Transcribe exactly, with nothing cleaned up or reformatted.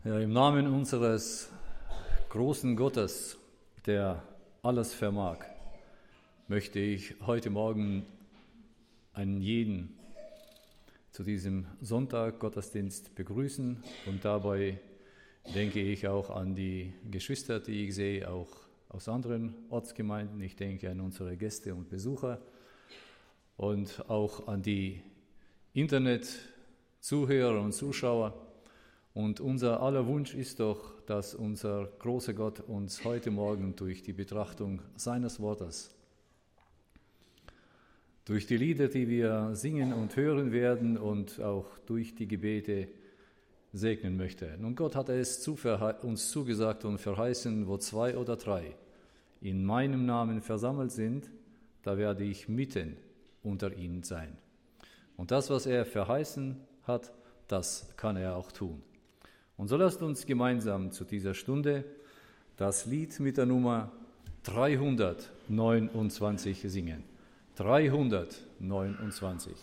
Ja, im Namen unseres großen Gottes, der alles vermag, möchte ich heute Morgen einen jeden zu diesem Sonntag Gottesdienst begrüßen und dabei denke ich auch an die Geschwister, die ich sehe, auch aus anderen Ortsgemeinden. Ich denke an unsere Gäste und Besucher und auch an die Internet-Zuhörer und Zuschauer. Und unser aller Wunsch ist doch, dass unser großer Gott uns heute Morgen durch die Betrachtung seines Wortes, durch die Lieder, die wir singen und hören werden und auch durch die Gebete segnen möchte. Nun, Gott hat es uns zugesagt und verheißen, wo zwei oder drei in meinem Namen versammelt sind, da werde ich mitten unter ihnen sein. Und das, was er verheißen hat, das kann er auch tun. Und so lasst uns gemeinsam zu dieser Stunde das Lied mit der Nummer dreihundertneunundzwanzig singen. dreihundertneunundzwanzig.